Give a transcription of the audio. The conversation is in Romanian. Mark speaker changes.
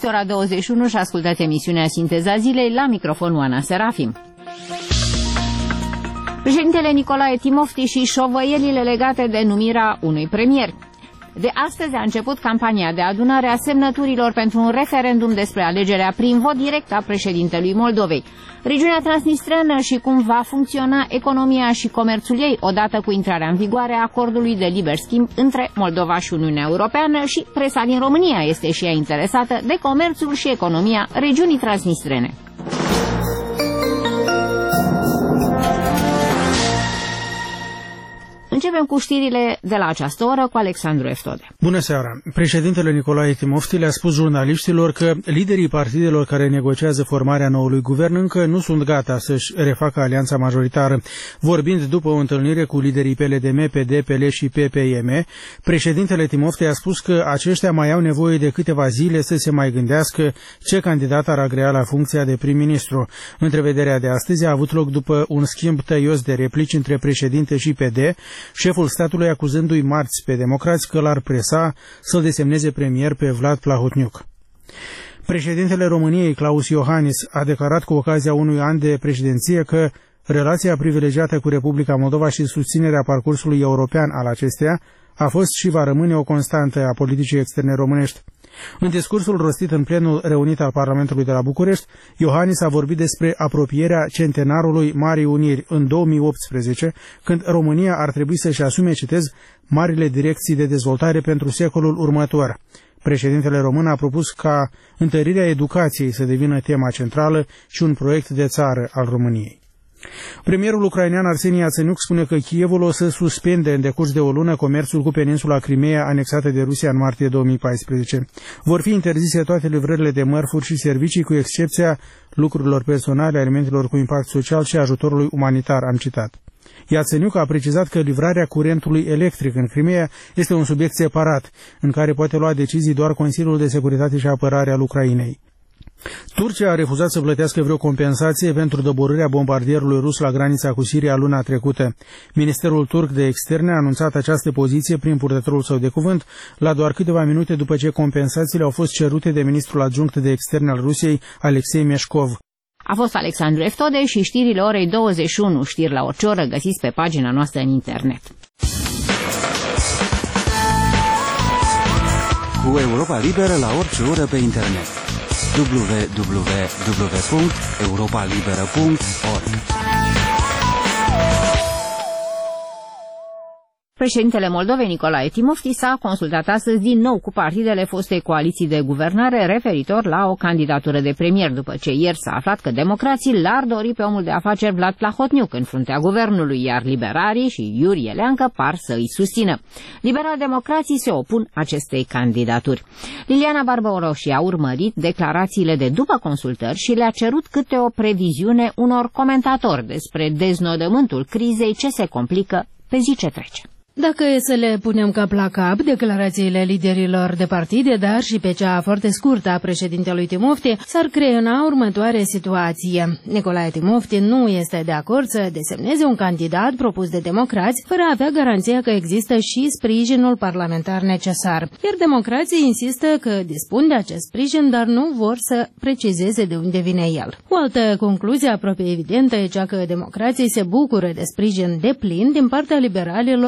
Speaker 1: Este ora 21 și ascultați emisiunea Sinteza Zilei, la microfonul Ana Serafim. Președintele Nicolae Timofti și șovăielile legate de numirea unui premier. De astăzi a început campania de adunare a semnăturilor pentru un referendum despre alegerea prin vot direct a președintelui Moldovei. Regiunea transnistreană și cum va funcționa economia și comerțul ei odată cu intrarea în vigoare a acordului de liber schimb între Moldova și Uniunea Europeană, și presa din România este și ea interesată de comerțul și economia regiunii transnistrene. Începem cu știrile de la această oră cu Alexandru Eftode.
Speaker 2: Bună seara! Președintele Nicolae Timofti le-a spus jurnaliștilor că liderii partidelor care negociază formarea noului guvern încă nu sunt gata să-și refacă alianța majoritară. Vorbind după o întâlnire cu liderii PLDM, PD, PL și PPM, președintele Timofti a spus că aceștia mai au nevoie de câteva zile să se mai gândească ce candidat ar agrea la funcția de prim-ministru. Întrevederea de astăzi a avut loc după un schimb tăios de replici între președinte și PD, șeful statului acuzându-i marți pe democrați că l-ar presa să-l desemneze premier pe Vlad Plahotniuc. Președintele României, Klaus Iohannis, a declarat cu ocazia unui an de președinție că relația privilegiată cu Republica Moldova și susținerea parcursului european al acesteia a fost și va rămâne o constantă a politicii externe românești. În discursul rostit în plenul reunit al Parlamentului de la București, Iohannis a vorbit despre apropierea centenarului Marii Uniri în 2018, când România ar trebui să-și asume, citez, marile direcții de dezvoltare pentru secolul următor. Președintele român a propus ca întărirea educației să devină tema centrală și un proiect de țară al României. Premierul ucrainean Arseni Yatsenyuk spune că Kievul o să suspende în decurs de o lună comerțul cu peninsula Crimeea anexată de Rusia în martie 2014. Vor fi interzise toate livrările de mărfuri și servicii, cu excepția lucrurilor personale, alimentelor cu impact social și ajutorului umanitar, am citat. Yatsenyuk a precizat că livrarea curentului electric în Crimeea este un subiect separat, în care poate lua decizii doar Consiliul de Securitate și Apărare al Ucrainei. Turcia a refuzat să plătească vreo compensație pentru doborârea bombardierului rus la granița cu Siria luna trecută. Ministerul turc de externe a anunțat această poziție prin purtătorul său de cuvânt la doar câteva minute după ce compensațiile au fost cerute de ministrul adjunct de externe al Rusiei, Alexei Meșcov.
Speaker 1: A fost Alexandru Eftode și știrile orei 21, știri la orice oră, găsiți pe pagina noastră în internet.
Speaker 3: Cu Europa Liberă la orice oră pe internet. www.europalibera.org.
Speaker 1: Președintele Moldovei, Nicolae Timofti, s-a consultat astăzi din nou cu partidele fostei coaliții de guvernare referitor la o candidatură de premier, după ce ieri s-a aflat că democrații l-ar dori pe omul de afaceri Vlad Plahotniuc în fruntea guvernului, iar liberarii și Iurie Leancă par să îi susțină. Liberal-democrații se opun acestei candidaturi. Liliana Barbaroși a urmărit declarațiile de după consultări și le-a cerut câte o previziune unor comentatori despre deznodământul crizei ce se complică pe zi ce trece.
Speaker 4: Dacă e să le punem cap la cap declarațiile liderilor de partide, dar și pe cea foarte scurtă a președintelui Timofti, s-ar creiona următoarea situație. Nicolae Timofti nu este de acord să desemneze un candidat propus de democrați, fără a avea garanția că există și sprijinul parlamentar necesar. Iar democrații insistă că dispun de acest sprijin, dar nu vor să precizeze de unde vine el. O altă concluzie aproape evidentă e cea că democrații se bucură de sprijin deplin din partea liberalilor